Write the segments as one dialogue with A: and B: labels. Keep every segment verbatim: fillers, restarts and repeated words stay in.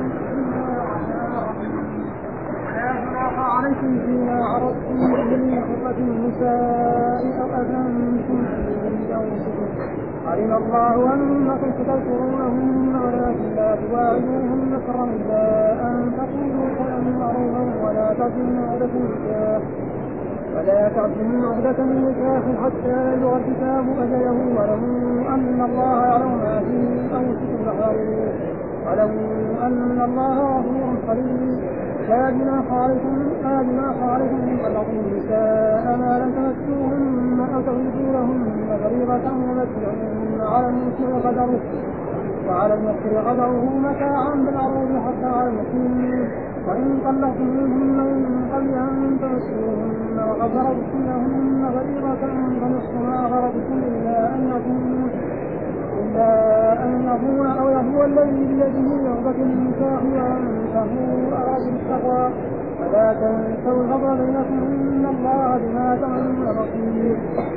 A: عليكم فيما عرضتم من خطبة النساء أو أذنتم في أنفسكم علم الله أنكم ستذكرونهن ولكن لا تواعدوهن سرا إلا أن تقولوا قولا معروفا ولا تعزموا عقدة النكاح ولا تعزموا عقدة النكاح حتى يبلغ الكتاب أجله واعلموا أن الله يعلم ما في أنفسكم فاحذروه واعلموا أن الله غفور حليم لا جناح عليكم لا جناح عليكم إن طلقتم النساء ما لم تمسوهن أو تغلظوا لهن فريضة ومتعوهن على المسلم قدره وعلى المسلم قدره متاعا بالمعروف حتى على المسلم وإن طلقتموهن من قبل أن تمسوهن وقد فرضتم لهن فريضة فنصف ما فرضتم إلا أن يكون إلا أن يكون أو يهو الذي بيده عقدة النكاح وأنتهوا أراد التقوى فلا تنسوا الفضل بينكم إن الله بما تعملون بصير.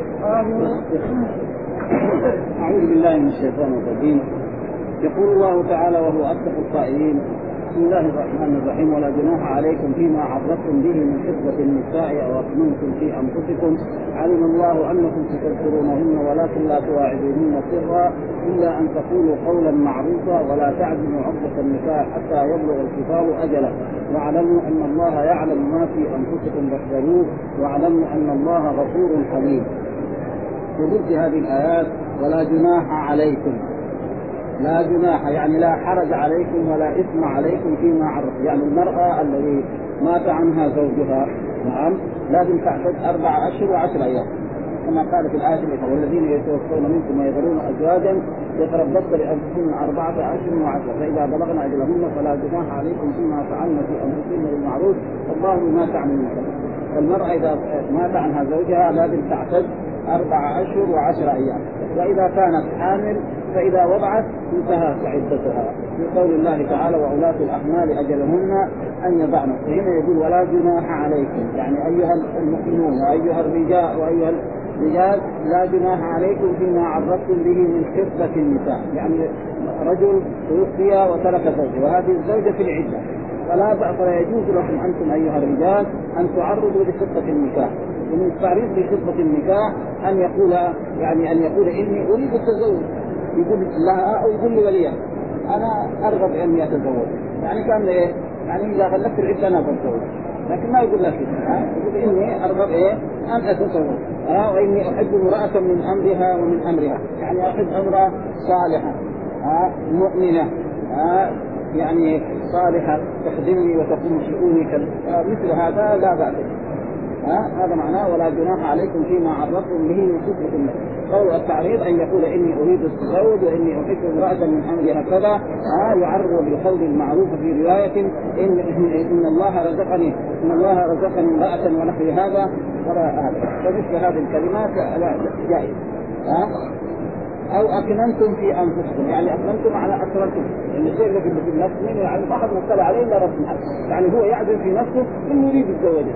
B: أعوذ بالله من الشيطان الرجيم. يقول الله تعالى وهو أصدق القائلين: بسم الله الرحمن الرحيم. ولا جناح عليكم فيما عرضتم به من خطبة النساء أو أكننتم في أنفسكم علم الله أنكم ستذكرونهن ولكن لا تواعدوهن سرا إلا أن تقولوا قولا معروفا ولا تعزموا عقدة النكاح حتى يبلغ الكتاب أجله واعلموا أن الله يعلم ما في أنفسكم فاحذروه واعلموا أن الله غفور حليم. في هذه الآيات ولا جناح عليكم، لا جناح يعني لا حرج عليكم ولا إثم عليكم فيما عرف. يعني المرأة الذي مات عنها زوجها نعم لازم تعتد أربع أشهر وعشر أيام كما قال في الآية الأخرى: والذين يتوفون منكم ويذرون أزواجا يتربصن لأنفسهن أربعة أشهر وعشرة فإذا بلغن أجلهن فلا جناح عليكم فيما فعلن في أنفسهن بالمعروف والله بما تعملون. فالمرأة إذا مات عنها زوجها لازم تعتد أربع أشهر وعشر أيام، وإذا كانت حامل فإذا وضعت انتهت عدتها في قول الله تعالى: وأولاة الأحمال أجلهن أن يضعن. فهنا يقول ولا جناح عليكم، يعني أيها المؤمنون وأيها الرجال وأيها الرجال لا جناح عليكم فيما عرضتم به من خطبة النساء. يعني رجل توفي وترك زوجه وهذه الزوجة في العدة فلا فلا يجوز لكم أنتم أيها الرجال أن تعرضوا لخطبة النكاح. ومن التعريض بخطبة النكاح أن يقول يعني أن يقول إني أريد التزوج، يقول لها أو يقول لوليها أنا أرغب أني أتزوج. يعني كان إيه؟ يعني إذا غلقت العدة أنا بتزوج، لكن ما يقول لك ها يقول إني أرغب إيه أن أتزوج ها وإني أحب امرأة من أمرها ومن أمرها. يعني أحب امرأة صالحة ها مؤمنة ها يعني صالحة تخدمني وتقوم شؤوني مثل هذا لا بأس. ها هذا معناه ولا جناح عليكم فيما عرضتم به من خطبة النساء. قول التعريض أن يقول إني أريد التزوج وإني أحب امرأة من أمرها كذا ها يعرض بالقول المعروف في رواية إن إن الله رزقني إن الله رزقني امرأة ونحو هذا ولا هذا. فمثل هذه الكلمات لا جائز. ها أو أكننتم في أنفسكم، يعني أكننتم على أسررتم، يعني الشيء الذي في النفس يعني ما حد مطلع عليه إلا رب العالمين. يعني هو يعزم في نفسه إنه يريد الزواج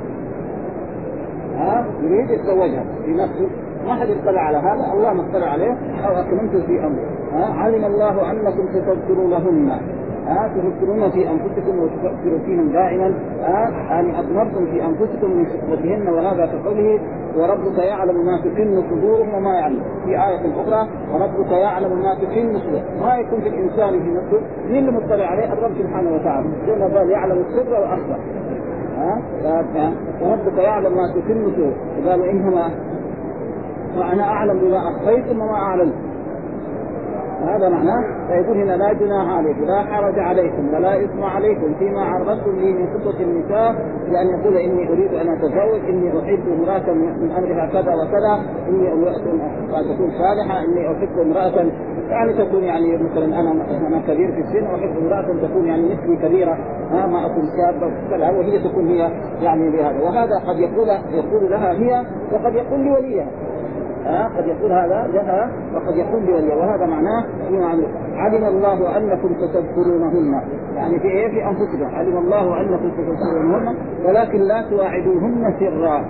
B: ها يريد يتزوجها في نفسه، ما حد يطلع على هذا، الله ما اطلع عليه. أو أكننتم في أمره ها علم الله أنكم ستذكرونهن ها تذكرون في أنفسكم وتفكروا فيهم دائما ها يعني أضمرتم في أنفسكم من خطبتهن. وهذا كقوله وربك يعلم ما تكن صدورهم وما يعلم. في آية أخرى وربك يعلم ما تكن صدورهم. ما يكون في الإنسان في نفسه مين اللي مطلع عليه؟ الرب سبحانه وتعالى، لأنه قال يعلم السر وأخفى. ها وربك يعلم ما تكن صدورهم. قالوا إنهما وأنا أعلم بما أخفيتم وما أعلنتم. هذا معناه. فيقول هنا لا جناح عليكم لا حرج عليكم ولا إثم عليكم فيما عرضتم به من خطبة النساء، لأن يقول إني أريد أن أتزوج، إني أحب امرأة من أمرها كذا وكذا، إني امرأة قد تكون صالحة، إني أحب امرأة يعني تكون يعني مثلا أنا أنا كبير في السن وأحب امرأة تكون يعني مثلي كبيرة ها ما أكون شابة كذا، وهي تكون هي يعني بهذا. وهذا قد يقول يقول لها هي وقد يقول لوليها. ها قد يقول هذا لها وقد يقول لوليها. وهذا معناه علم الله أنكم ستذكرونهن، يعني في إيه في أنفسكم. علم الله أنكم ستذكرونهن ولكن لا تواعدوهن سرا.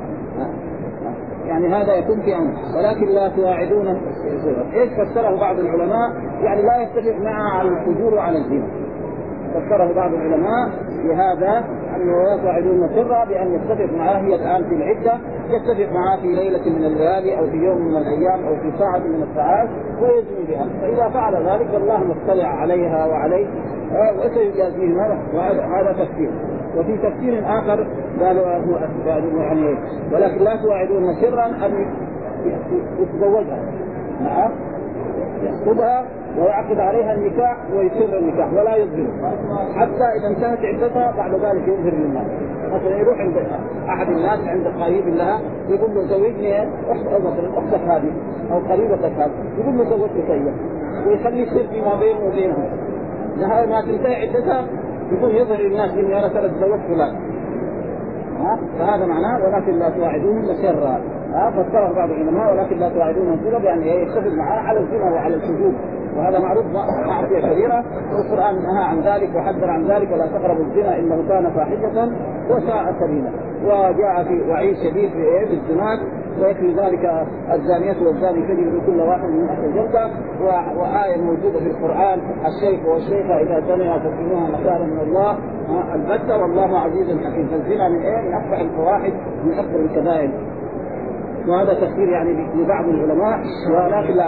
B: يعني هذا يكون في أمر ولكن لا تواعدون سرا. إيش فسره بعض العلماء؟ يعني لا يتفق معها على الفجور وعلى الزنا. فسره بعض العلماء بهذا أنه لا تواعدون سرا بأن يتفق معاه هي الآن في العدة، يتفق معاه في ليلة من الليالي أو في يوم من الأيام أو في ساعة من الساعات ويزني بها، فإذا فعل ذلك الله مطلع عليها وعليه وسيجازيه هذا، وهذا تفسير. وفي تفسير آخر قالوا يعني ولكن لا تواعدون سرا أن يتزوجها، نعم يخطبها ويعقد عليها النكاح ويسر النكاح ولا يظهر حتى إذا انتهت عدتها بعد ذلك يظهر للناس. مثلا يروح عند أحد الناس عند قريب لها يقول له زوجني أخت أختك هذه أو قريبتك هذه، يقول له زوجتك إياه ويخلي يصير فيما بينه وبينهم لها ما تنتهي عدتها يكون يظهر للناس إني أنا ترى تزوجت فلان. فهذا معناه ولكن لا تواعدون سرا. فسره بعض العلماء ولكن لا تواعدون سرا يعني يتفق معاه على الزنا وعلى الشذوذ، وهذا معروف معصية كبيرة، والقرآن نهى عن ذلك وحذر عن ذلك ولا تقربوا الزنا إنه كان فاحشة وساء سبيلا. وجاء في وعيد شديد في الزنا ويكفي ذلك الزانية والزاني تجد كل واحد من أهل الجنة. وآية موجودة في القرآن الشيخ والشيخة إذا زنيا فاتقوها مكانا من الله البتة والله عزيز حكيم. فالزنا من إيه؟ من أقبح الفواحش من أكبر الكبائر. وهذا تفسير يعني لبعض العلماء ولكن لا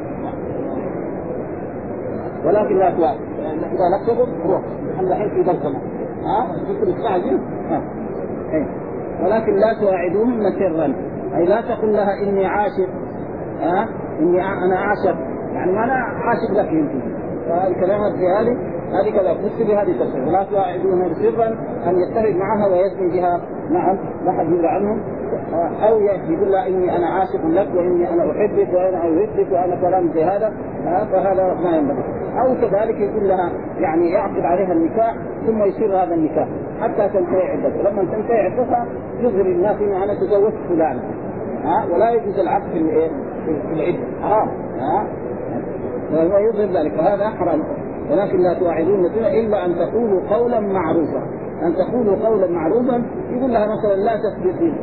B: ولكن لا توعد إذا لا تغضب روح احنا الحين في درسنا ها ذكر الساعة ها إيه. ولكن لا تواعدوهن سرا أي لا تقل لها إني عاشق ها إني أنا عاشق يعني ما أنا عاشق لك يمكن. فهذه الكلمات في هذه هذه كذا تفسر بهذه تفسير. لا تواعدوهن سرا أن يتفق معها ويزني بها نعم لا حد يدري عنهم، أو يقول لها إني أنا عاشق لك وإني أنا أحبك وأنا أودك وأنا كلام زي هذا، فهذا ما ينبغي. أو كذلك يقول لها يعني يعقد عليها النكاح ثم يصير هذا النكاح حتى تنتهي عدتها، لما تنتهي عدتها يظهر الناس إن أنا تزوجت فلان ها ولا يجوز العقد في الإيه في العدة حرام ها وهو يظهر ذلك فهذا حرام. ولكن لا تواعدون إلا أن تقولوا قولا معروفا، أن تقولوا قولا معروفا يقول لها مثلا لا تسبقين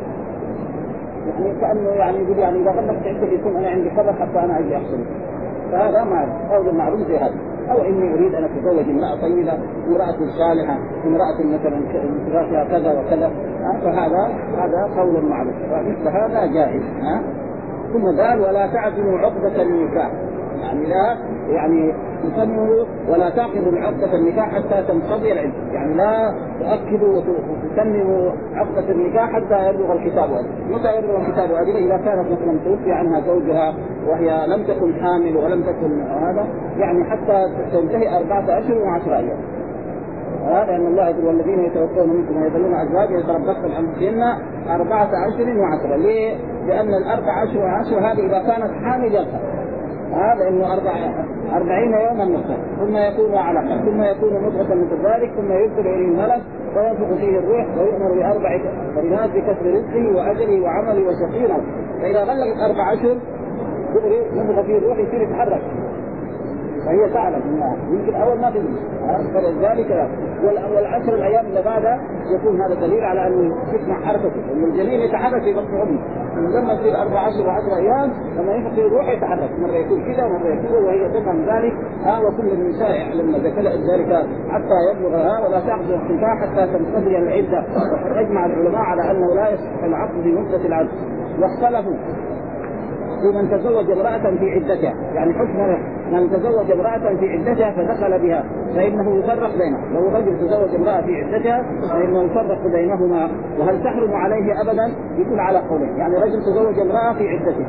B: يعني كأنه يعني يقول يعني إذا غلقت عندك يكون أنا عندي خبر حتى أنا أجي أحصل، فهذا ما قول معروف زي هذا. أو إني أريد أن أتزوج امرأة طيبة امرأة صالحة امرأة مثلا فيها كذا وكذا، فهذا هذا قول معروف ومثل هذا جائز. ها ثم قال ولا تعزموا عقدة النكاح يعني لا يعني تسموا ولا تعقدوا عقدة النكاح حتى تنقضي العدة، يعني لا تؤكدوا وتسموا عقدة النكاح حتى يبلغ الكتاب وأجله. متى يبلغ الكتاب وأجله؟ إذا كانت مثلا توفي عنها زوجها وهي لم تكن حامل ولم تكن هذا يعني حتى تنتهي أربعة أشهر وعشرة أيام. هذا أن الله يقول والذين يتوفون منكم ويذرون أزواجا يتربصن أنفسهن أربعة أشهر وعشرة. ليه؟ لأن الأربعة أشهر وعشرة هذه إذا كانت حامل هذا إنه أربع أربعين يوما نصف ثم يكون علقة ثم يكون مضغة مثل ذلك ثم يرسل إليه الملك وينفخ فيه الروح ويؤمر بأربع كلمات بكسر رزقه وأجله وعمله وشقيره. فإذا غلقت أربع أشهر ينفخ فيه الروح يصير يتحرك فهي تعلم يمكن أول ما تدري. فلذلك والعشر الأيام اللي بعدها يكون هذا دليل على أن تسمع حركته أن الجنين يتحرك في بطن أمه لما تصير أربع عشر وعشر أيام لما ينفخ فيه الروح يتحرك مرة يكون كذا ومرة يكون كذا وهي تفهم ذلك. ها وكل النساء يعلمن ذلك حتى يبلغها ولا تعقد النكاح حتى تنقضي العدة. أجمع العلماء على أنه لا يصح العقد في مدة العقد. واختلفوا في من تزوج امرأة في عدتها يعني حكم من تزوج امرأة في عدتها فدخل بها فإنه يفرق بينهم. لو رجل تزوج امرأة في عدتها فإنه يفرق بينهما. وهل تحرم عليه أبدا؟ يكون على قولين يعني رجل تزوج امرأة في عدتها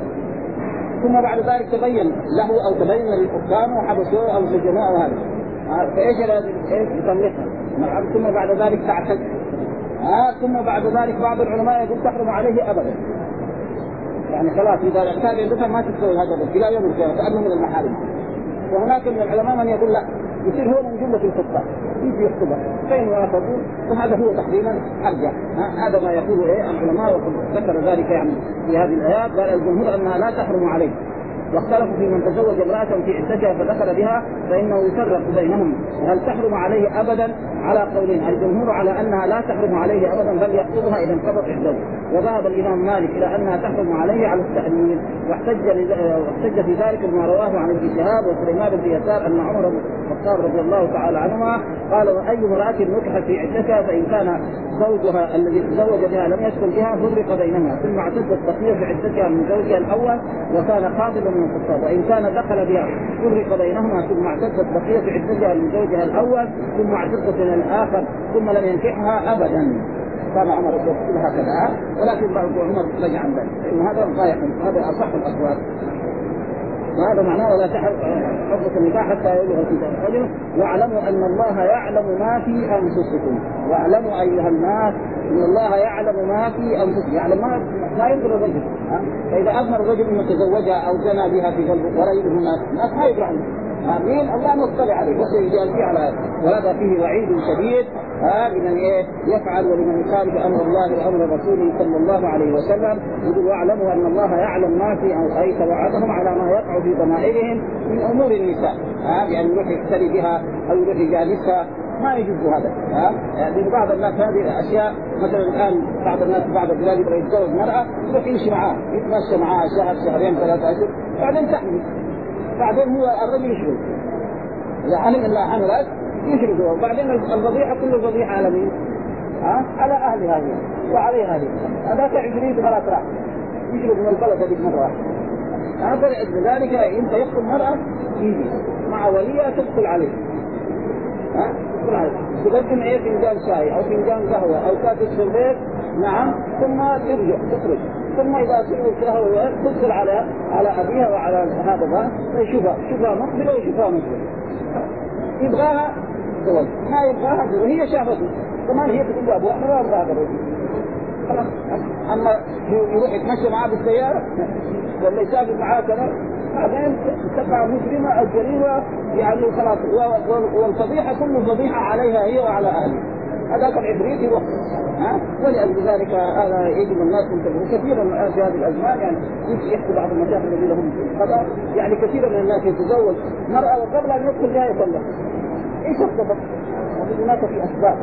B: ثم بعد ذلك تبين له أو تبين للحكام وحبسوه أو سجنوه وهذا فإيش يطلقها ثم بعد ذلك تعتد آه ثم بعد ذلك بعض العلماء يقول تحرم عليه أبدا يعني خلاص إذا اعتاد عندها ما تسوي هذا الى يوم القيامة كأنه من المحارم. وهناك من العلماء من يقول لا يصير هو من جملة الخطة يجي يخطبها فين يأخذون وهذا هو تحريما أرجع. هذا ما يقول إيه العلماء وذكر ذلك يعني في هذه الآيات. قال الجمهور أنها لا تحرم عليه. واختلفوا في من تزوج امرأة في عدتها فدخل بها فإنه يفرق بينهم هل تحرم عليه أبدا على قولين. الجمهور على أنها لا تحرم عليه أبدا بل يخطبها إذا انقضت عدته. وذهب الإمام مالك إلى أنها تحرم عليه على التأمين واحتج واحتج في ذلك بما رواه عن ابن شهاب وسليمان بن يسار أن عمر الخطاب رضي الله تعالى عنهما قال: وأي امرأة نكحت في عدتها فإن كان زوجها الذي تزوج بها لم يدخل بها فرق بينها، ثم اعتدت بقية في عدتها من زوجها الأول وكان خاطبا من الخطاب، وإن كان دخل بها فرق بينهما ثم اعتدت بقية في عدتها من زوجها الأول ثم اعتدت من الآخر ثم لم ينكحها أبدا. كان عمر يقول هكذا، ولكن بعض عمر رجع عن ذلك، لأن هذا ضايق، هذا أصح الأقوال، وهذا معناه ولا تحرك النكاح حتى يبلغ الكتاب أجله. واعلموا أن الله يعلم ما في أنفسكم، واعلموا أيها الناس أن الله يعلم ما في أنفسكم، يعلم ما لا ينظر الرجل، فإذا أذن الرجل أن يتزوجها أو زنى بها في قلبه ولا يدري الناس، الناس ما يدري عنه، آمين، الله مطلع عليه بس يجازيه على هذا. وهذا فيه وعيد شديد آه لمن إيه يفعل ولمن يخالف أمر الله وأمر رسوله صلى الله عليه وسلم. يقول: واعلموا أن الله يعلم ما في أي توعدهم على ما يقع في ضمائرهم من أمور النساء، آه يعني يروح يشتري بها أو يروح يجالسها، ما يجوز هذا. ها يعني بعض الناس هذه الاشياء، مثلا الان بعض الناس بعض البلاد يبغى يتزوج مرأة يروح يمشي معاه يتمشى معاه شهر شهرين ثلاثة اشهر بعدين تحمل، بعدين هو الرجل يشغل، اذا علم انها حملت يشغل، وبعدين الفضيحة كل الفضيحة على مين؟ ها على اهلها هي وعليها هي. هذاك عشرين خلاص راح يشغل من البلد هذيك مرة واحدة. هذا لذلك انت يدخل مرأة يجي مع وليها تدخل عليه، ها تقدم ايه فنجان شاي او فنجان قهوه او كاسه شربات، نعم، ثم ترجع تخرج، ثم اذا سئلت قهوه تدخل على على ابيها وعلى هذا بقى يشوفها شوفها مقبله ويشوفها مقبله، يبغاها زوج ما يبغاها زوج، هي شافته كمان هي تقول له ابوها ما ابغى هذا الرجل خلاص. اما يروح يتمشى معاه بالسياره ولا يسافر معاه كذا بعدين تبع مجرمة الجريمة يعني خلاص، والفضيحة كل فضيحة عليها هي وعلى أهلها. هذاك العفريت يروح ها، ولأجل ذلك هذا يجب الناس ينتبهوا كثيرا من الآن في هذه الأزمان. يعني يحكي بعض المشايخ الذين لهم خطأ، يعني كثيرا من الناس يتزوج مرأة وقبل أن يدخل بها يطلق. إيش السبب؟ هناك في أسباب،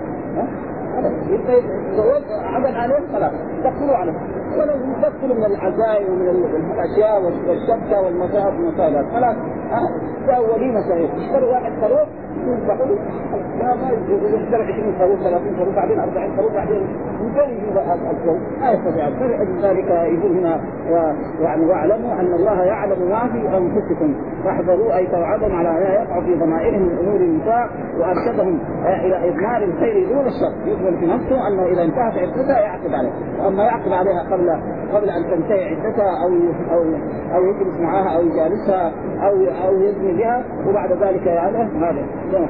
B: يتزوج عمل عليهم خلاص تدخلوا عليه، ولو تدخلوا من العزايم ومن الأشياء والشبكة والمصائب والمصائبات خلاص. ها وليمة صحيح، اشتروا واحد خروف يذبحوا، لا ما يشتري عشرين خروف ثلاثين خروف بعدين أربعين خروف بعدين يمكن يجيب الخروف ما يستطيع. فلذلك يقول هنا يعني: واعلموا أن الله يعلم ما في أنفسكم فاحذروا أي توعدهم على ما يقع في ضمائرهم من أمور النساء، وأرشدهم إلى إضمار الخير دون الشر. يقبل في نفسه أنه إذا انتهت عدتها يعقد عليها، وأما يعقد عليها قبل قبل أن تنتهي عدتها أو أو أو يجلس معها أو يجالسها أو أو يزني بها وبعد ذلك يعني هذا.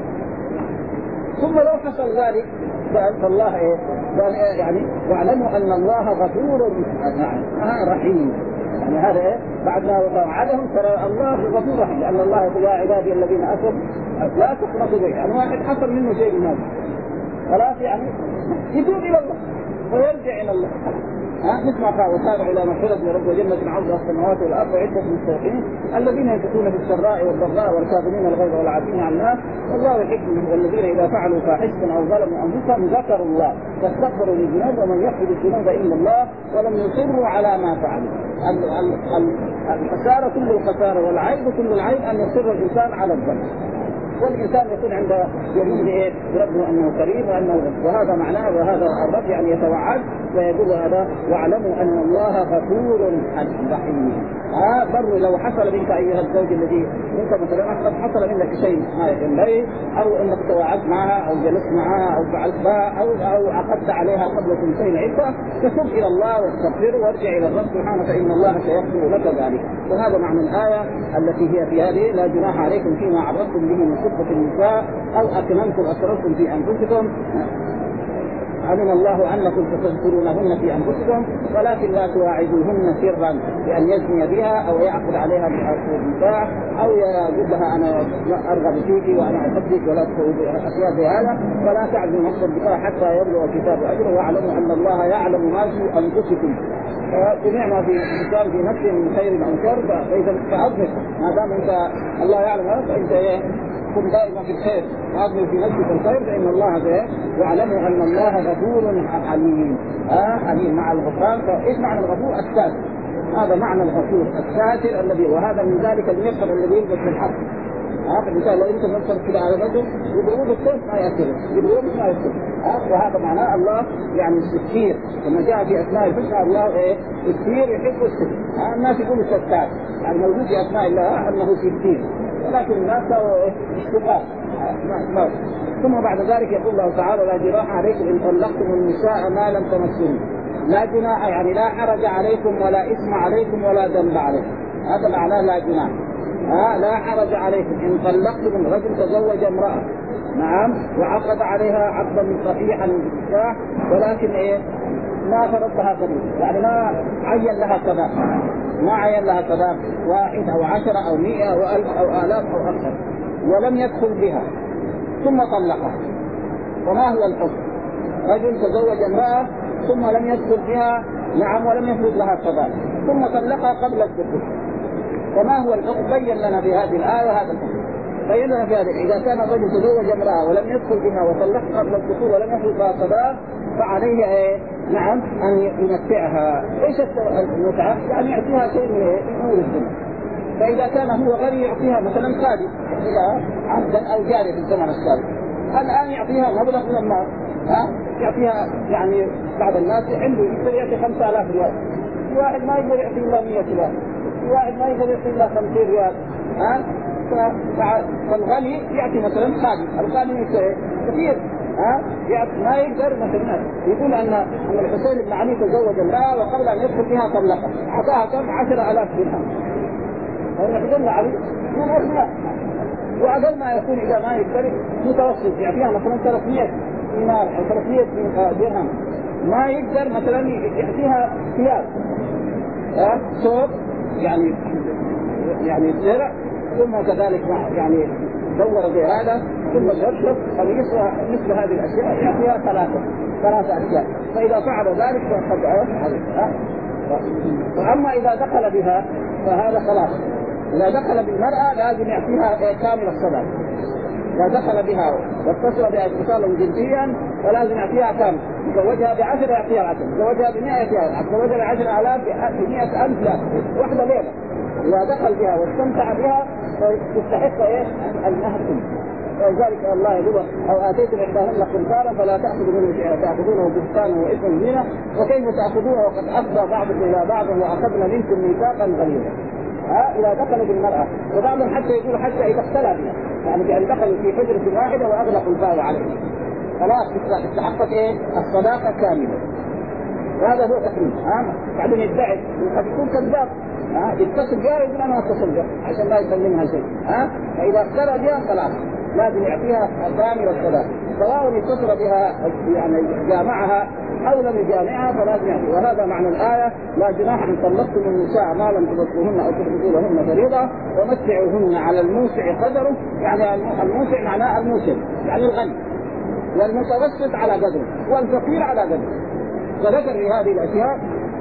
B: ثم لو حصل ذلك فالله إيه يعني: واعلموا أن الله غفور رحيم. يعني هذا إيه بعد ما وعدهم ترى الله غفور رحيم، لأن الله يقول: يا عبادي الذين أسرفوا لا تقنطوا به. يعني واحد حصل منه شيء من هذا خلاص يعني يتوب إلى الله ويرجع إلى الله. ها نسمع قال: وسارعوا إلى مغفرة من رب وجنة عرضها السماوات والأرض عدة للمتقين الذين ينفقون في السراء والضراء والكاظمين الغيظ والعافين عن الناس والله يحب. والذين إذا فعلوا فاحشة أو ظلموا أنفسهم ذكروا الله فاستغفروا للذنوب ومن يغفر الذنوب إلا الله ولم يصروا على ما فعلوا. الخسارة كل الخسارة والعيب كل العيب أن يصر الإنسان على الذنب، والإنسان يكون عند يقول إيه ربه أنه كريم وأنه، وهذا معناه وهذا الرب يعني يتوعد ويقول هذا: واعلموا أن الله غفور رحيم. ها بر لو حصل منك أيها الزوج الذي أنت مثلا حصل منك شيء ما ينبغي أو أنك توعدت معها أو جلست معها أو فعلت بها أو أو عقدت عليها قبل سنتين عدة، فتب إلى الله واستغفر وارجع إلى الرب سبحانه فإن الله سيغفر لك ذلك. وهذا معنى الآية التي هي في هذه: لا جناح عليكم فيما عرضتم به من خطبة النساء أو أكملتم أسررتم في أنفسكم علم الله أنكم تستذكرونهن في أنفسكم ولكن لا تواعدوهن سرا بأن يزني بها أو يعقد عليها بالنكاح أو يقول لها أنا أرغب فيك وأنا أحبك ولا أشياء زي هذا، ولا تعزموا نفس النكاح حتى يبلغ الكتاب أجله. واعلموا أن الله يعلم ما في أنفسكم، جميع ما في الكتاب في نفسه من خير أو شر، فإذا فأظهر ما دام أنت الله يعلم هذا فأنت كن دائما في الخير وأظهر في نفسك الخير فإن الله خير. واعلموا أن الله غفور حليم. آه حليم مع الغفران. فإيش معنى الغفور؟ الساتر. هذا معنى الغفور الساتر الذي، وهذا من ذلك المغفر الذي يلبس بالحق. ها فالإنسان لو أنت نصر كده على رجل يضربوه بالسيف ما يأكله، يضربوه ما يأكله. ها وهذا معناه الله يعني الستير، كما جاء في أسماء الحسنى الله إيه الستير يحب الستر. ها الناس يقولوا ستار، يعني موجود في أسماء الله أنه ستير، ولكن الناس هو اشتقاق. ثم بعد ذلك يقول الله تعالى لا جناح عليكم إن طلقتم النساء ما لم تمسوهن. لا جناح يعني لا حرج عليكم ولا إثم عليكم ولا ذنب عليكم، هذا معناه لا جناح. ها لا حرج عليكم إن طلقتم، رجل تزوج امرأة نعم وعقد عليها عقدا صحيحا بالنكاح ولكن ايه ما فرض لها قبول، يعني ما عين لها صداق، ما عين لها صداق واحد او عشرة او مئة او الف او الاف او اكثر، ولم يدخل بها ثم طلقها. وما هو الحكم؟ رجل تزوج امرأة ثم لم يدخل بها نعم ولم يفرض لها صداق ثم طلقها قبل الدخول، وما هو الحكم؟ بين لنا في هذه الآية هذا الحكم. بين لنا في هذه إذا كان الرجل تزوج امرأة ولم يدخل بها وطلقها قبل الدخول ولم يفرض لها صداق فعليه إيه؟ نعم أن يمتعها. إيش المتعة؟ يعني يعطيها شيء من أمور الدنيا. فإذا كان هو غني يعطيها مثلا خادم إذا عبدا أو جارية في الزمن السابق، الآن يعطيها مبلغ من المال، ها يعطيها يعني بعض الناس عنده يقدر يعطي خمسة آلاف ريال، في واحد ما يقدر يعطي إلا مئة ريال، في واحد ما يقدر يعطي إلا خمسين ريال. ها فالغني يعطي مثلا خادم، الغني كثير ها يعطي ما يقدر مثلا يقول أن أن الحسين بن علي تزوج امرأة وقبل أن يدخل فيها طلقها أعطاها كم عشرة آلاف درهم، فالحسين علي من أغنياء، وأقل ما يكون إذا ما يقدر متوسط يعطيها مثلا ثلاثمئة دينار أو ثلاثمئة درهم، ما يقدر مثلا يعطيها ثياب ها ثوب يعني يعني زرع ثم كذلك يعني دور بهذا ثم يشرب قميص مثل هذه الاشياء يعطيها ثلاثه ثلاثه اشياء، فاذا فعل ذلك فقد عرف. واما اذا دخل بها فهذا خلاص، اذا دخل بالمراه لازم يعطيها كامل الصداق، اذا دخل بها واتصل بها اتصالا جنسيا فلازم يعطيها كامل، تزوجها بعشرة يعطيها عشرة، تزوجها بمئة يعطيها، تزوجها بعشرة آلاف بمئة ألف لا واحدة ليلة. إذا دخل بها واستمتع بها تستحق إيه المهر كله. ولذلك الله يقول أو آتيتم إحداهن قنطارا فلا تأخذوا منه شيئا تأخذونه بهتانا وإثما مبينا وكيف تأخذوه وقد أفضى بعضكم إلى بعض وأخذنا منكم ميثاقا غليظا. ها إذا دخلوا بالمرأة، وبعضهم حتى يقول حتى إذا اختلى بها، يعني بأن دخلوا في حجرة واحدة وأغلقوا الباب عليه خلاص استحقت إيه الصداقة كاملة. وهذا هو تقريب. ها بعدين يدعي قد يكون كذاب، ها يتصل بها يقول أنا أتصل بها عشان لا يسلمها شيء. ها فإذا اختلى بها خلاص لازم يعطيها كامل الصداقة، سواء اتصل بها يعني جامعها أو لم يجامعها فلازم يعطي. وهذا معنى الآية لا جناح إن طلقتم النساء ما لم تبصوهن أو تفرضوا لهن فريضة ومتعوهن على الموسع قدره، يعني الموسع معناه الموسع يعني الغني، والمتوسط على قدره والفقير على قدره. وذكر في هذه الأشياء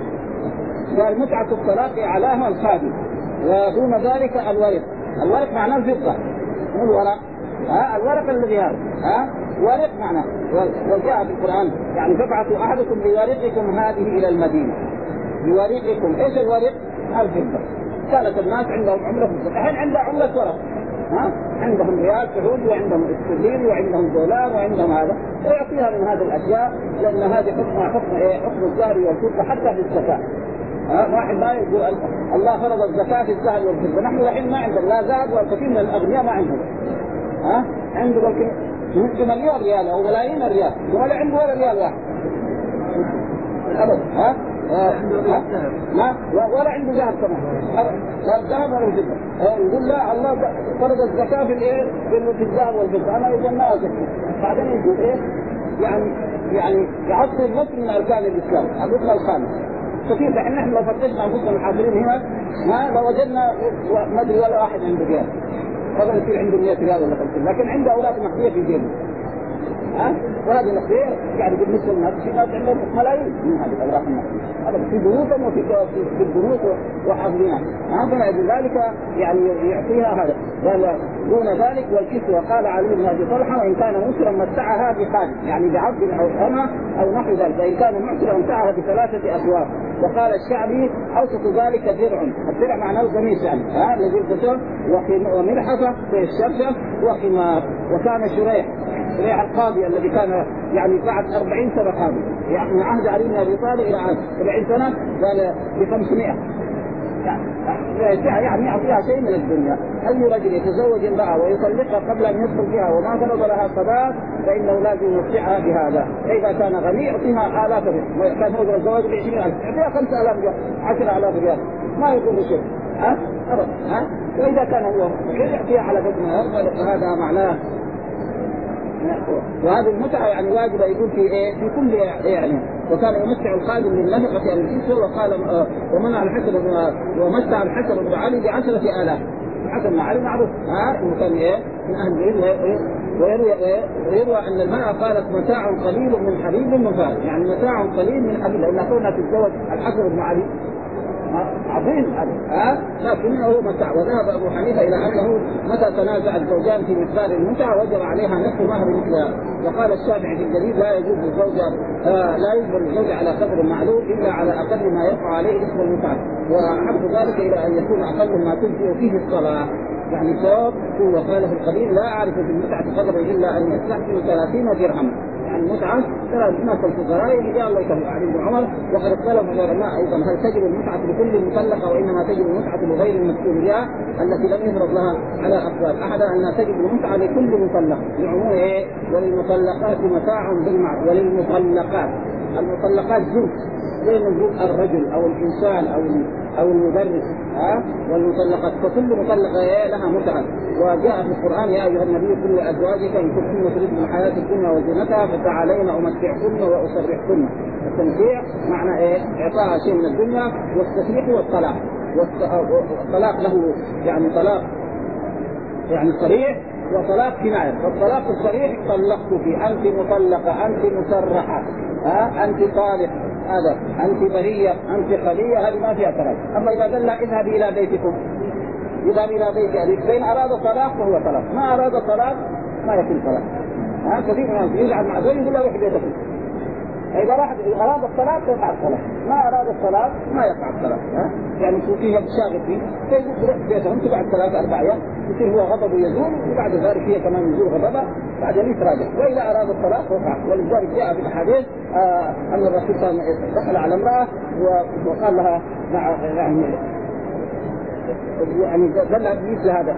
B: والمتعة الطلاق علاها الخادم، ودون ذلك الورق. الورق معناه الفضة، مو الورق، ها الورق الذي هذا ها ورق معناه، وجاء في القرآن يعني فابعثوا أحدكم بورقكم هذه إلى المدينة. بورقكم إيش الورق؟ الفضة. كانت الناس عندهم عملة فضة، الحين عندها عملة ورق، ها عندهم ريال سعودي وعندهم استرليني وعندهم دولار وعندهم هذا، ويعطيها من هذه الأشياء لأن هذه حكمها حكم إيه؟ حكم الذهب والفضة حتى في الزكاة. ها واحد ما يقول الله فرض الزكاة في الذهب والفضة، نحن الحين ما عندنا لا ذهب والكثير من الأغنياء ما عندهم، ها عنده يمكن مليون ريال أو ملايين الريال ولا عنده ولا ريال واحد أبدا. ها ما ولا عنده ذهب كمان، لا الذهب ولا الفضة. يقول لا الله فرض الزكاة في الايه في الذهب والفضة، أنا يقول ما أزكي. بعدين يقول إيه يعني يعني يعطي الركن من أركان الإسلام الركن الخامس. كثير لأن نحن لو فتشنا أنفسنا الحاضرين هنا ما لوجدنا ما أدري ولا واحد عنده ريال، هذا يصير عنده مئة ريال ولا خمسين، لكن عنده أولاد مخفية في جيبه. ها وهذه المخفية يعني بالنسبة للناس في ناس عندهم ملايين من هذه الأوراق المخفية، هذا في بيوتهم وفي في البنوك وحافظينها. هذا لذلك يعني يعطيها هذا. قال دون ذلك والكسوة قال علي بن أبي طلحة وإن كان مسرا متعها بخادم يعني بعبد أو أمة أو نحو ذلك، فإن كان معسرا متعها بثلاثة أثواب. وقال الشعبي اوسط ذلك درع، الدرع معناه القميص يعني ها الذي يلبسه، وملحفه في الشرشف وخمار. وكان شريح شريح القاضي الذي كان يعني بعد أربعين سنه قاضي، يعني من عهد علي بن ابي طالب الى عهد سبعين سنه قال ب خمسمائة، يعني يعطيها شيء من الدنيا. اي رجل يتزوج امراه ويطلقها قبل ان يدخل بها وما فرض لها صداق فانه لازم يمتعها بهذا. فاذا كان غني يعطيها الاف الريال، كان هو الزواج ب عشرين ألف يعطيها خمسة آلاف ريال عشرة آلاف ريال ما يقول شيء ها ابدا ها. واذا كان هو يعطيها على قد ما يرضى، فهذا معناه. وهذه المتعه يعني واجبه يكون في ايه في كل يعني. وكان يمتع الخادم بالنفقه الجنس، وقال ومنع الحسن ومتع الحسن بن علي بعشرة آلاف. الحسن بن علي معروف ها انه كان ايه من اهل العلم. ويروى ويروى ان المراه قالت متاع قليل من حليب مفاد، يعني متاع قليل من حليب، لان كونها تتزوج الحسن بن علي عظيم ها، لكنه متاع. وذهب ابو حنيفه الى انه متى تنازع الزوجان في مقدار المتعه وجب عليها نصف مهر مثلها. وقال الشافعي في الدليل لا يجوز للزوجه آه لا يجبر الزوجه على قدر معلوم الا على اقل ما يقع عليه اسم المتعه، واحب ذلك الى ان يكون اقل ما تجزئ فيه الصلاه. يعني ثوب هو قال في القديم لا اعرف في المتعه قدر الا ان يستحسن ثلاثين درهم، يعني المتعه ترى الناس الفقراء اللي الله يكفي عليهم ابن عمر. وقد اختلف العلماء ايضا هل تجب المتعه لكل مطلقه وانما تجب المتعه لغير المسؤول بها التي لم يفرض لها على اقوال. احد انها تجب المتعه لكل مطلق لعموم ايه وللمطلقات متاع بالمعروف. وللمطلقات المطلقات زوج زي الزوج الرجل او الانسان او او المدرس ها والمطلقات، فكل مطلقه لها متعه. وجاء في القران يا ايها النبي قل لازواجك ان كنتن تريدن الحياه الدنيا وزينتها فتعالين امتعكن واسرحكن. التمتيع معنى ايه اعطاها شيء من الدنيا، والتسريح والطلاق. والطلاق له يعني طلاق يعني صريح وطلاق كنايه. والطلاق الصريح طلقتك انت مطلقه انت مسرحه ها انت طالق هذا انت بريه انت خليه، هذه ما فيها طلاق. اما اذا قال لا اذهب الى بيتكم يذهب الى بيت ابيك، فان اراد طلاق فهو طلاق، ما اراد طلاق ما يكون طلاق. ها كثير من الناس يزعل مع زوجه يقول له روح بيتكم، اذا راح اراد الطلاق يقع الطلاق، ما اراد الطلاق ما يقع الطلاق. ها يعني فيها شاغل فيه فيقول روح بيتهم تبعد ثلاث اربع ايام يصير هو غضبه يزول، وبعد ذلك هي كمان يزول غضبه بعدين يتراجع. واذا اراد الطلاق وقع. ولذلك جاء في الاحاديث آه ان الرسول صلى الله عليه وسلم دخل على امراه وقال لها يعني يعني دلها مثل هذا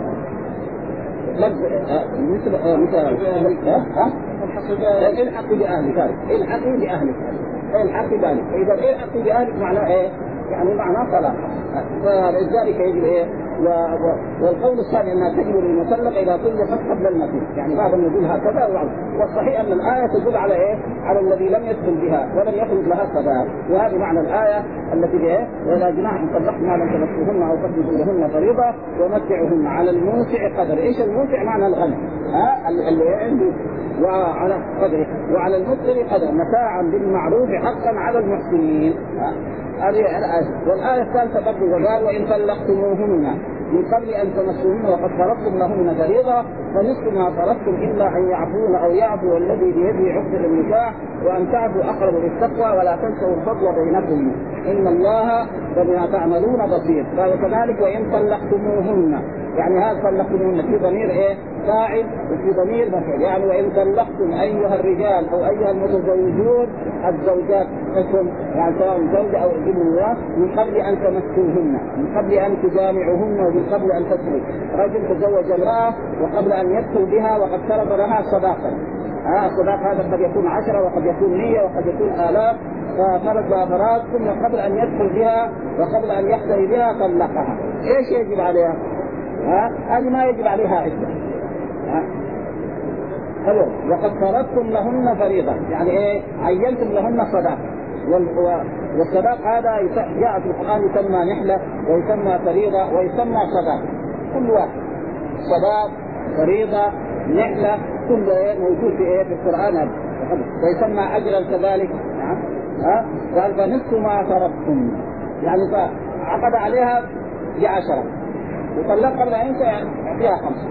B: مثل مثل الحقي باهلك الحقي باهلك الحقي باهلك. اذا الحقي باهلك معناه ايه؟ يعني معناه طلاق. فلذلك يجب ايه؟ والقول الثاني انها تجب للمطلقه اذا طلقت قبل المسيح، يعني بعض النزول هكذا وبعض. والصحيح ان الايه تدل على ايه؟ على الذي لم يدخل بها ولم يخرج لها صداق. وهذه معنى الايه التي ايه؟ ولا جناح ان طلقتم ما لم تمسوهن او تفرضوا لهن فريضه ومتعوهن على الموسع قدر. ايش الموسع؟ معنى الغني ها اللي عنده وعلى قدره، وعلى المقتر قدر متاعا بالمعروف حقا على المحسنين. هذه الآية. والآية الثالثة برضو وقال وإن طلقتموهن من قبل أن تمسوهن وقد فرضتم لهن فريضة فنصف ما فرضتم إلا أن يعفون أو يعفو الذي بيده عقدة النكاح وأن تعفوا أقرب للتقوى ولا تنسوا الفضل بينكم إن الله بما تعملون بصير. فكذلك وإن طلقتموهن يعني هذا طلقتموهن في ضمير إيه؟ فاعل وفي ضمير مفعول. يعني وإن طلقتم أيها الرجال أو أيها المتزوجون الزوجات لكم يعني سواء زوجة أو ابن من قبل أن تمسوهن من قبل أن تجامعوهن ومن قبل أن تدخلوا. رجل تزوج امرأة وقبل أن يدخل بها وقد فرض لها صداقا. آه الصداق هذا قد يكون عشرة وقد يكون مية وقد يكون آلاف، ففرض لها فرائض ثم قبل أن يدخل بها وقبل أن يحتري بها طلقها. إيش يجب عليها؟ ها هذه ما يجب عليها عدة. حلو. وقد فرضتم لهن فريضة يعني ايه؟ عينتم لهن صداق. والصداق هذا جاء في القرآن يسمى نحلة ويسمى فريضة ويسمى صداق، كل واحد صداق فريضة نحلة كل موجود في ايه في القرآن هذا. ويسمى أجرا كذلك. نعم ها قال فنصف ما فرضتم يعني فعقد عليها بعشرة وطلق قبل أن يعطيها خمسة.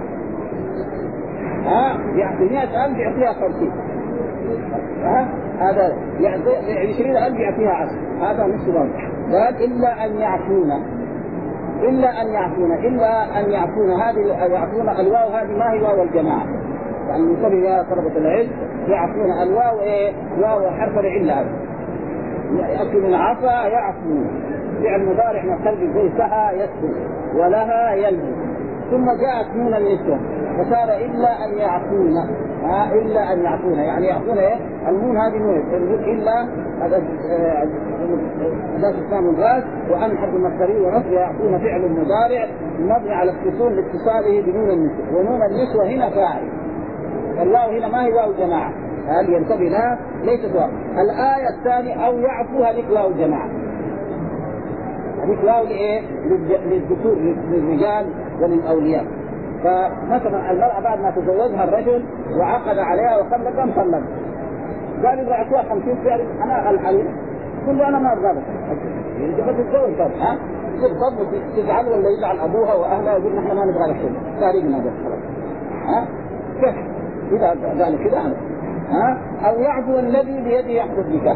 B: ها يعني مئة ألف يعطيها خمسين. ها هذا يعني عشرين ألف يعطيها عشر. هذا نصف ما قال إلا أن يعفون، إلا أن يعفون، إلا أن يعفون. هذه يعفون الواو هذه ما هي واو الجماعة، يعني ينتبه يا طلبة العلم، يعفون الواو إيه؟ واو حرف العلة، يأتي من عفا يعفو، فعل مضارع من قلب زي سعى يسكن ولها يلهي، ثم جاءت نون النسوة فصار إلا أن يعفون، ها إلا أن يعفون، يعني يعفون إيه؟ النون هذه نون إلا أداة اسم الغاز، وأن حرف المصدري ونصب يعفون فعل مضارع مبني على السكون لاتصاله بنون النسوة، ونون النسوة هنا فاعل، والله هنا ما هي واو جماعة، هل ينتبه لها ليست واو. الآية الثانية أو يعفو هذيك واو جماعة، هذيك واو لإيه؟ للذكور للرجال وللأولياء. فمثلا المرأة بعد ما تزوجها الرجل وعقد عليها وقبل كم طلق، قال إذا أعطوها خمسين سعر أنا الحليل، كل أنا ما أرغب يعني جبت الزوج طب ها تضرب تزعل ولا يزعل أبوها وأهلها يقول نحن ما نبغى لك شيء تاريخنا ده خلاص ها كيف إذا قال كذا ها. أو يعفو الذي بيده يحدث نكاح،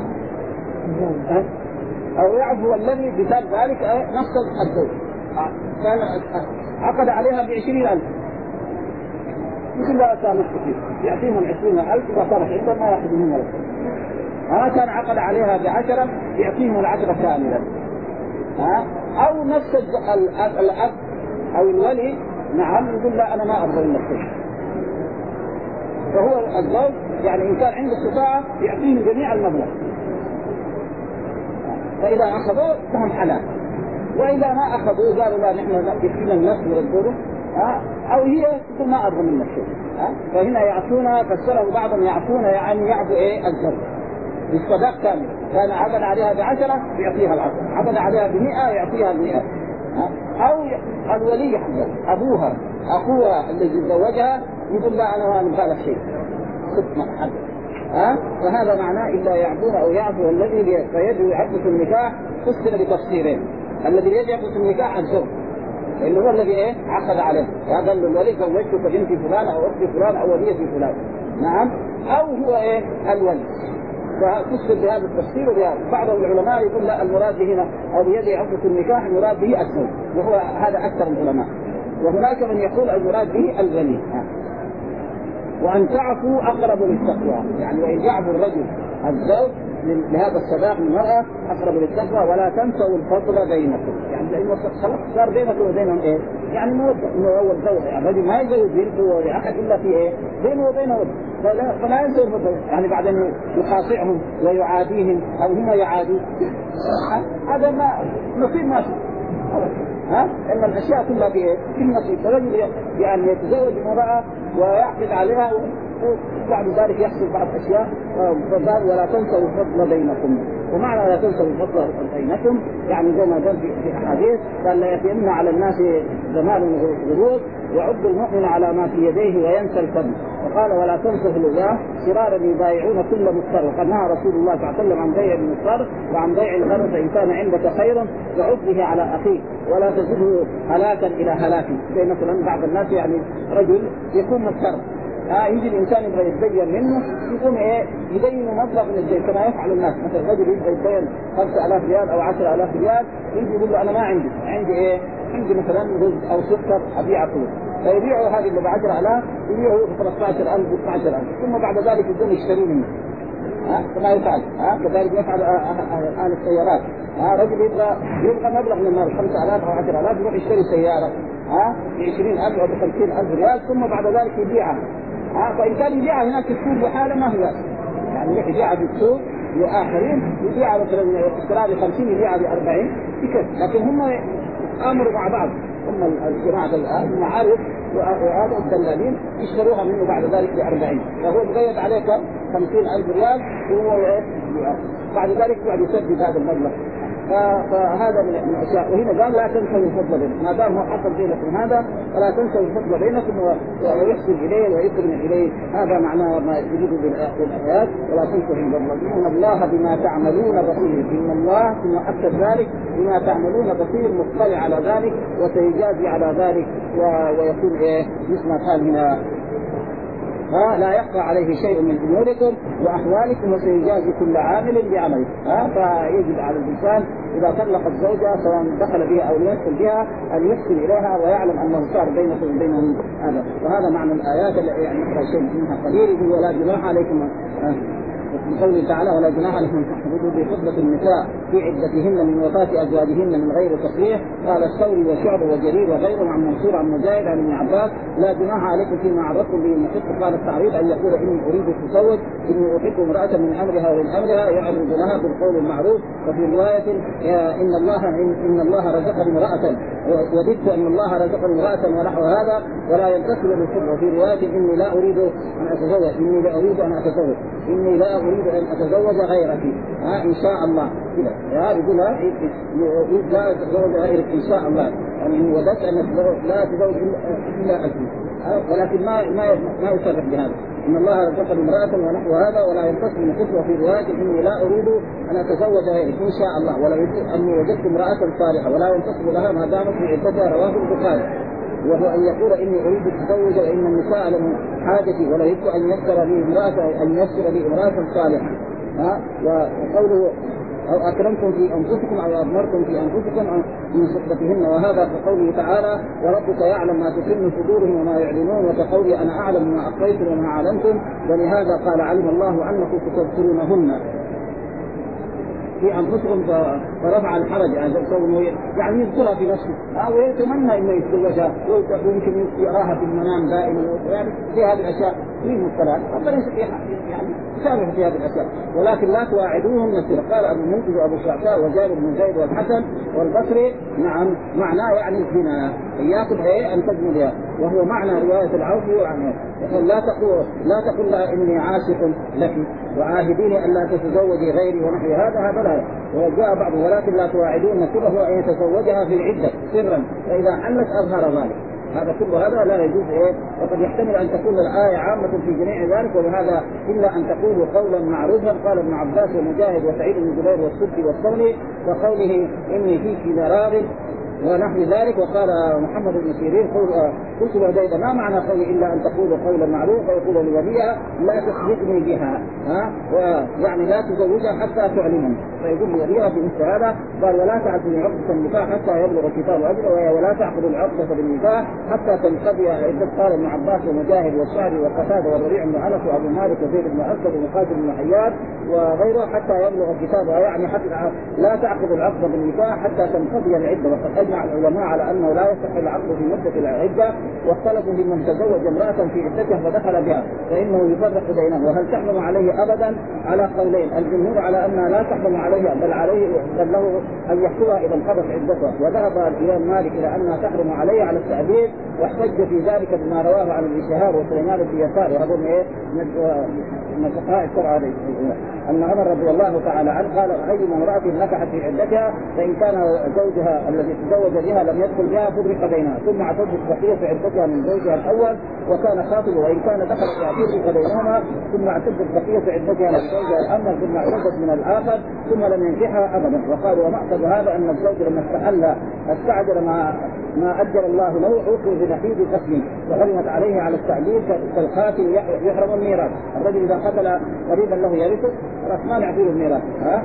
B: أو يعفو الذي بسبب ذلك نفس الزوج كان عقد عليها بعشرين ألف، يقول لا سامح كثير يعطيهم عشرين ألف وصارت عندما ما يأخذ منهم ولا شيء. ها كان عقد عليها بعشرة يعطيهم العشرة كاملة. ها أو نفس الأب أو الولي نعم يقول لا أنا ما أرضى منك شيء، فهو الزوج يعني إن كان عنده استطاعة يعطيهم جميع المبلغ، فإذا أخذوه فهم حلال، وإذا ما أخذوه قالوا لا نحن يكفينا الناس ونقوله أو هي تقول ما أرضى منك شيء. فهنا يعفون فسره بعضهم يعفون يعني يعفو إيه الزوج بالصداق كامل، كان عقد عليها بعشرة يعطيها العشرة، عقد عليها بمئة يعطيها المئة. أو الولي حقا أبوها أخوها الذي تزوجها يقول لا أنا ما نبغى لك شيء ست حد. ها فهذا معناه إلا يعفون أو يعفو الذي فيجب يحدث النكاح فسر بتفسيرين. الذي يجب النكاح الزوج اللي هو الذي ايه عقد عليه، هذا الولي زوجته بنت فلان او اخت فلان او ولية فلان نعم، او هو ايه الولي. ففسر بهذا التفسير وبهذا. بعض العلماء يقول لا المراد هنا او بيد عقد النكاح المراد به الزوج، وهو هذا اكثر العلماء. وهناك من يقول المراد به الولي. وان تعفوا اقرب للتقوى، يعني وان يعفو الرجل الزوج لهذا الصداق من المرأة أقرب للتقوى ولا تنسوا الفضل بينكم، يعني لأنه خلاص صار بينكم وبينهم إيه؟ يعني مودة، إنه هو الزوج يعني الرجل ما يزوج بنته ويأخذ إلا في إيه؟ بينه وبينه ود، فلا, فلا ينسوا الفضل، يعني بعدين يقاطعهم ويعاديهم أو هم يعادوا، هذا ما نصيب ماشي ها؟ إن الأشياء كلها في إيه؟ في النصيب. الرجل يعني يتزوج امرأة ويعقد عليها وبعد ذلك يحصل بعض الأشياء، فقال ولا تنسوا الفضل بينكم. ومعنى لا تنسوا الفضل بينكم يعني زي ما قال في أحاديث قال لا يتم على الناس زمان الغروب يعد المؤمن على ما في يديه وينسى الفضل. وقال ولا تنسوا الله سرارا يبايعون كل مضطر، وقد نهى رسول الله صلى الله عليه وسلم عن بيع المضطر وعن بيع الغرض، فإن كان عندك خير فعده على أخيك ولا تزده هلاكا إلى هلاكه. زي مثلا بعض الناس يعني رجل يكون مضطر آه يجي الإنسان يبغى يتبين منه يقوم إيه يبين مبلغ من الزين كما يفعل الناس. مثلا رجل يبغى يتبين خمسة آلاف ريال أو عشرة آلاف ريال يجي يقول له أنا ما عندي عندي إيه عندي مثلا رز أو سكر أبيع فيه، فيبيعوا هذه اللي بعشرة آلاف يبيعوا بثلاثة عشر ألف واثني عشر ألف، ثم بعد ذلك يقوم يشتري منه ها كما يفعل ها كذلك يفعل أهل السيارات. ها رجل يبغى يبغى مبلغ من المال خمسة آلاف أو عشرة آلاف يروح يشتري سيارة ها بعشرين ألف أو بخمسين ألف ريال، ثم بعد ذلك يبيعها. ها فإن كان يبيعها هناك في السوق بحالة ما هي يعني يبيعها في السوق لآخرين يبيعها مثلا اشتراها بخمسين يبيعها بأربعين كذا، لكن هم أمروا مع بعض هم الجماعة المعارف وهذا الدلالين يشتروها منه بعد ذلك بأربعين، فهو يقيد عليك خمسين ألف ريال وهو بعد ذلك بعد يسدد هذا المبلغ. فهذا من الاشياء. وهنا قال لا تنسوا الفضل بينكم، ما دام هو حصل بينكم هذا فلا تنسوا الفضل بينكم ويحسن اليه ويكرم اليه، هذا معناه ما يريد بالايات ولا تنسوا الفضل. ان الله بما تعملون بصير، ان الله ثم اكد ذلك بما تعملون بصير مطلع على ذلك وسيجازي على ذلك ويكون ايه مثل ما قال هنا ها لا يخفى عليه شيء من اموركم واحوالكم وسيجازي كل عامل بعمله. ها فيجب على الانسان إذا طلقت زوجها سواء دخل بها أو يدخل بها أن يحسن إليها ويعلم أنه صار بينه وبينهم هذا. وهذا معنى الآيات اللي يعني نقرأ شيء منها قليل. ولا جناح عليكم من قوله تعالى ولا جناح عليكم تحفظوا بخطبة النساء في عدتهن من وفاة أزواجهن من غير تصريح. قال الثوري وشعب وجرير وغيرهم عن منصور عن مجاهد عن ابن عباس لا جناح عليكم فيما عرضتم به المحق. قال التعريض أن يقول إني أريد التزوج إني أحب امرأة من أمرها ومن أمرها يعرض لها بالقول المعروف. وفي رواية إن الله إن الله رزقني امرأة وددت أن الله رزقني امرأة ونحو هذا ولا ينتصر بالحب. وفي رواية إني لا أريد أن أتزوج إني لا أريد أن أتزوج إني لا أريد أن أتزوج غيرك ها إن شاء الله كذا. هذه يقولها يريد لا أتزوج غيرك إن شاء الله يعني وددت أن لا أتزوج إلا أنت. ولكن ما ما ما يصرح بهذا إن الله رزقني امرأة ونحو هذا ولا ينتصر من الحب. وفي رواية إني لا أريد أن أتزوج غيرك إن شاء الله ولا يريد أني وجدت امرأة صالحة ولا ينتصر لها ما دامت في عدتها. رواه البخاري. وهو أن يقول إني أريد التزوج وإن النساء لمن حاجتي ولا يريد أن يسر لي امرأة أن يسر لي امرأة صالحة. ها وقوله أو أكرمتم في أنفسكم أو أضمرتم في أنفسكم من صحبتهن. وهذا كقوله تعالى وربك يعلم ما تكن صدورهم وما يعلنون. وكقولي أنا أعلم ما أخفيتم وما أعلنتم. ولهذا قال علم الله أنكم تذكرونهن في أنفسكم فرفع الحرج يعني يذكرها في نفسه أو يتمنى إنه يتزوجها ويمكن يراها في المنام دائما يعني في هذه الأشياء في مصطلحات ربنا يعني يسامح في هذه الأشياء ولكن لا تواعدوهم نسير. قال أبو منذر وأبو شعثاء وجابر بن زيد والحسن والبصري نعم معناه يعني الزنا إياكم إيه أن تزنوا بها. وهو معنى رواية العوفي وعنه يقول لا تقول لا تقل لها إني عاشق لك وعاهديني أن لا تتزوجي غيري ونحو هذا هذا لا. وجاء بعض ولكن لا تواعدون نسيره أن يتزوجها في العدة سرا فإذا حلت أظهر ذلك. هذا كل هذا لا يجوز إيه. وقد يحتمل أن تكون الآية عامة في جميع ذلك ولهذا إلا أن تقولوا قولا معروفا. قال ابن عباس ومجاهد وسعيد بن جبير والسدي والثوري وقوله إني فيك لراغب ونحو ذلك. وقال محمد بن سيرين قلت له ما معنى قولي إلا أن تقول قولا معروفا ويقول لوليها لا تخرجني بها ها ويعني لا تزوجها حتى تعلمني. فيقول لوليها في مثل هذا قال ولا تعقد عقدة النكاح حتى يبلغ كتاب أجله ولا تعقد العقدة بالنكاح حتى تنقضي عدة. قال ابن عباس ومجاهد والشعري وقتادة وربيع بن أنس وأبو مالك وزيد بن أسد ومقاتل بن حيان وغيره حتى يبلغ كتابها يعني حتى لا تعقد العقدة بالنكاح حتى تنقضي العدة. وقد أجمع العلماء على أنه لا يصح العقد في مدة العدة واختلفوا في من تزوج امرأة في عدتها فدخل بها فإنه يفرق بينهم. وهل تحرم عليه أبدا على قولين. الجمهور على أنها لا تحرم عليه بل عليه بل له أن يحكمها إذا انقضت عدتها. وذهب الإمام مالك إلى أنها تحرم عليه على التعبير واحتج في ذلك بما رواه عن ابن شهاب وسليمان بن يسار وهذا من إيه من فقهاء الشرع أن عمر رضي الله تعالى عنه قال أيما امرأة نكحت في عدتها فإن كان زوجها الذي تزوج بها لم يدخل بها فرق بينها ثم اعتدت بقية عدتها من زوجها الأول وكان خاطب وإن كان دخل بها فرق بينهما ثم اعتدت بقية عدتها من زوجها الأول ثم اعتدت من الآخر ثم لم ينكحها أبدا. وقال ومعتد هذا أن الزوج لما استحل استعجل ما ما أجل الله له عوقب بنحيد قتل وغلمت عليه على التعليل كالقاتل يحرم الميراث. الرجل إذا قتل قريبا له يرثه راس ما نعطيه الميراث. ها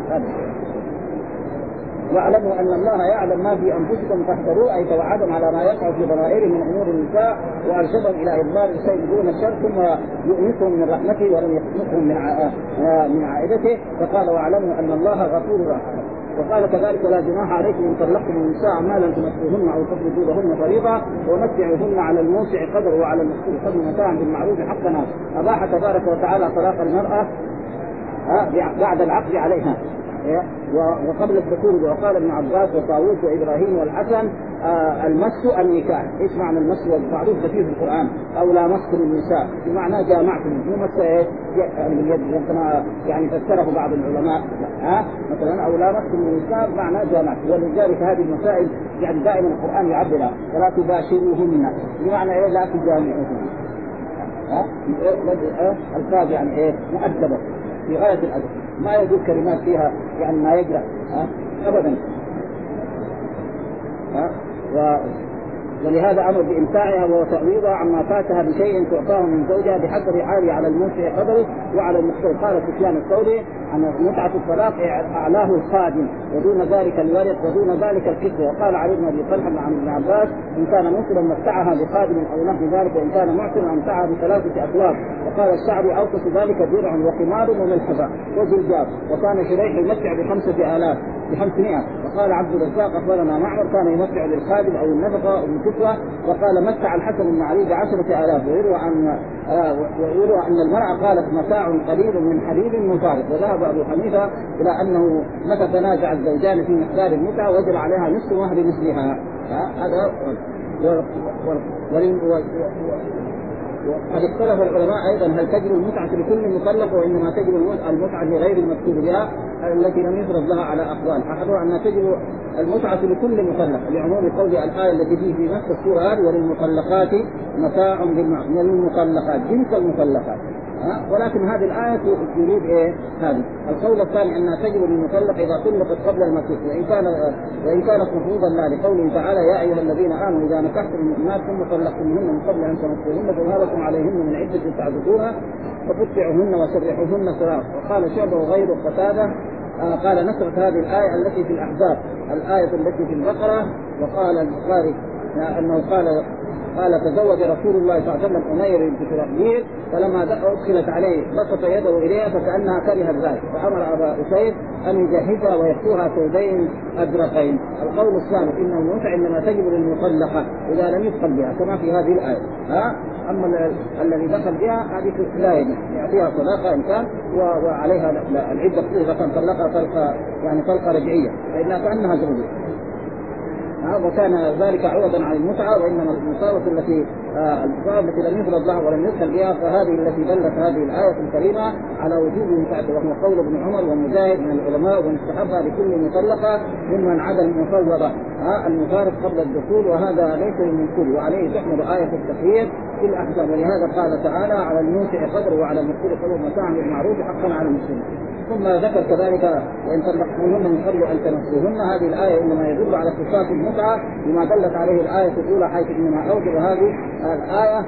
B: واعلموا أن الله يعلم ما في أنفسكم فاحذروا أي توعدهم على ما يقع في ضمائرهم من أمور النساء وأرشدهم إلى إضمار الشيء دون الشر ثم يؤنسهم من رحمته ولم يخلقهم من من عائدته. فقال واعلموا أن الله غفور رحيم. وقال كذلك ولا جناح عليكم ان طلقتم النساء ما لم تمسوهن او تفرضوا لهن فريضه ومتعوهن على الموسع قدر وعلى المسكين قدر متاعا بالمعروف حقا. اباح تبارك وتعالى طلاق المراه بعد العقد عليها وقبل الدخول. وقال ابن عباس وطاووس وابراهيم والحسن آه المس النكاح. ايش معنى المس؟ والمعروف كثير في القران او لامستم النساء بمعنى جامعتم مو مس ايه يعني باليد كما يعني فسره بعض العلماء ها آه مثلا او لامستم النساء بمعنى جامعتم. ولذلك هذه المسائل يعني دائما القران يعبرها ولا تباشروهن بمعنى ايه لا تجامعوهن ها آه الفاظ يعني ايه مؤدبه في غايه الادب ما يقول كلمات فيها يعني ما يجرأ ها أبدا ها و ولهذا امر بامتاعها وتعويضها عما فاتها بشيء تعطاه من زوجها بحسب حاله على الموسع قدره وعلى المقتدر. قال سفيان الثوري عن متعه الطلاق اعلاه الخادم ودون ذلك الولد ودون ذلك الكسوه. وقال علي بن ابي طلحه عن ابن عباس ان كان مسلما متعها بخادم او نحو ذلك وان كان معسرا امتعها بثلاثه اطلاق. وقال الشعبي اوصف ذلك درع وخمار وملحفه وزلجاب. وكان شريح يمتع بخمسه الاف بخمسمائة. وقال عبد الرزاق اخبرنا معمر كان يمتع للخادم او النفقه او الكسوه. وقال متع الحسن بن علي بعشره الاف. ويروى ان آه ويروى ان المراه قالت متاع قليل من حبيب مفارق. وذهب ابو حنيفه الى انه متى تنازع الزوجان في مقدار المتعه وجب عليها نصف مهر مثلها. هذا وقد اختلف العلماء ايضا هل تجب المتعه لكل مطلق وانما تجب المتعه لغير المكتوب بها التي لم يفرض لها على اقوال. احدها ان تجب المتعه لكل مطلق لعموم قول الايه التي فيه في نفس السوره هذه وللمطلقات متاع بالمعروف للمطلقات جنس المطلقات. أه؟ ولكن هذه الآية تريد إيه؟ هذه القول الثاني أنها تجب للمطلق إذا طلقت قبل المسيح وإن كان وإن كانت مفروضا لا لقوله تعالى يا أيها الذين آمنوا إذا نكحتم المؤمنات ثم طلقتموهن من قبل أن تمسوهن فما لكم عليهن من عدة تعتدونها ففتعوهن وسرحوهن سراحا. وقال شعبة وغيره قتادة آه قال نسخت هذه الآية التي في الأحزاب الآية التي في البقرة. وقال البخاري أنه قال قال تزوج رسول الله صلى الله عليه وسلم أمير بنت شرحبيل فلما أدخلت عليه بسط يده إليها فكأنها كرهت ذلك فأمر أبا أسيد أن يجهزها ويكسوها ثوبين أزرقين. القول الثالث إنه المتعة إنما تجب للمطلقة إذا لم يدخل بها كما في هذه الآية. ها أما الذي دخل بها هذه لا يجب يعطيها صداقة إن كان وعليها العدة إذا كان طلقها طلقة يعني طلقة رجعية فإنها كأنها زوجة. وكان ذلك عوضا عن المتعة وإنما المصابة التي آه التي لم يفرض لها ولم يدخل بها فهذه التي دلت هذه الآية الكريمة على وجوب المتعة وهو قول ابن عمر ومجاهد من العلماء ومستحبها لكل مطلقة ممن عدا المفوضة آه المفارق قبل الدخول وهذا ليس للمنكر وعليه تحمل آية التخيير في الأحزاب. ولهذا قال تعالى على الموسع قدره وعلى المقتدر قدره متاعا بالمعروف حقا على المسلمين. ثم ذكر كذلك وإن طلقتموهن من قبل أن تمسوهن. هذه الآية إنما يدل على صفات المتعة بما دلت عليه الآية الأولى حيث إنما أوجب هذه الآية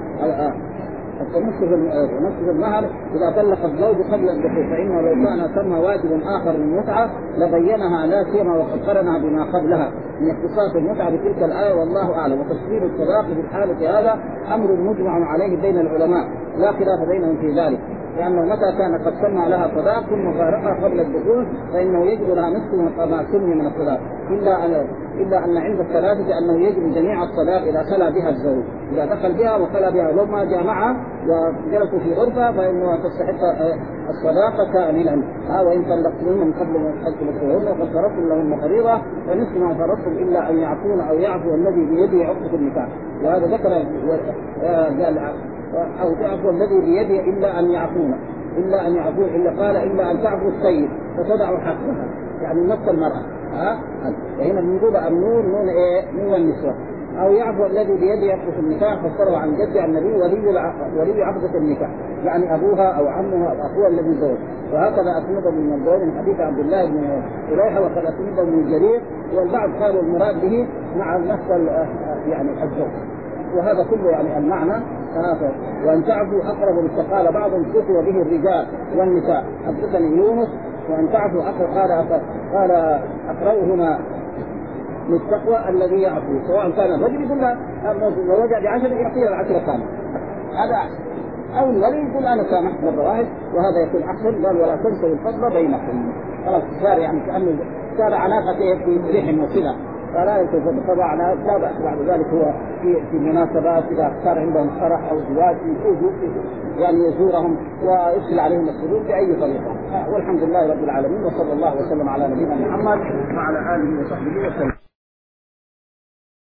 B: نصف المهر إذا طلق الزوج قبل الدخول فإنه لو كان ثم واجب آخر للمتعة لبينها لا سيما وقد قرنها بما قبلها من اختصاص المتعة بتلك الآية والله أعلم. وتفسير الطلاق في الحالة هذا أمر مجمع عليه بين العلماء لا خلاف بينهم في ذلك لأنه متى كان قد سمى لها طلاق ثم فارقها قبل الدخول فإنه يجب لها نصف ما سمي من الطلاق إلا أن إلا أن عند الثلاثة أنه يجب جميع الطلاق إذا خلا بها الزوج إذا دخل بها وخلا بها لو ما جامعها وجلسوا في غرفة فإنه تستحق الصداقة كاملا. ها وإن طلقتموهن من قبل أن تمسوهن وقد فرضتم لهن فريضة فنصف ما فرضتم إلا أن يعفون أو يعفو الذي بيده عقدة النكاح. وهذا ذكر قال أو تعفو الذي بيده إلا أن يعفون إلا أن يعفون إلا قال إلا أن تعفو السيد فتدع حقها يعني نفس المرأة. ها فهنا بنقول النون نون إيه نون النسوة أو يعفو الذي بيده يعقد النكاح فسره عن جد النبي ولي ولي عقدة النكاح يعني أبوها أو عمها أو أخوها الذي زوج. وهكذا أسند من الدول من حديث عبد الله بن ريحة وقد أسند من جرير والبعض قالوا المراد به مع نفس يعني الزوج. وهذا كله يعني المعنى هذا. وأن تعفوا أقرب للتقال بعضهم كتب به الرجال والنساء حدثني يونس وأن تعفوا أقرب قال قال أقرأ هنا للتقوى الذي يعفو سواء كان الرجل يقول له لو وجع بعشرة يعطيه العشرة كاملة هذا أحسن أو الولي يقول أنا سامحت مرة واحد وهذا يكون أحسن. قال ولا تنسوا الفضل بينكم خلاص صار يعني كأنه صار علاقة في رحم وصلة فلا يتوجد طبعا على لا بأس بعد ذلك هو في في مناسبات إذا صار عندهم فرح أو زواج يعني يزورهم ويرسل عليهم السرور بأي طريقة. والحمد لله رب العالمين وصلى الله وسلم على نبينا محمد وعلى آله وصحبه وسلم.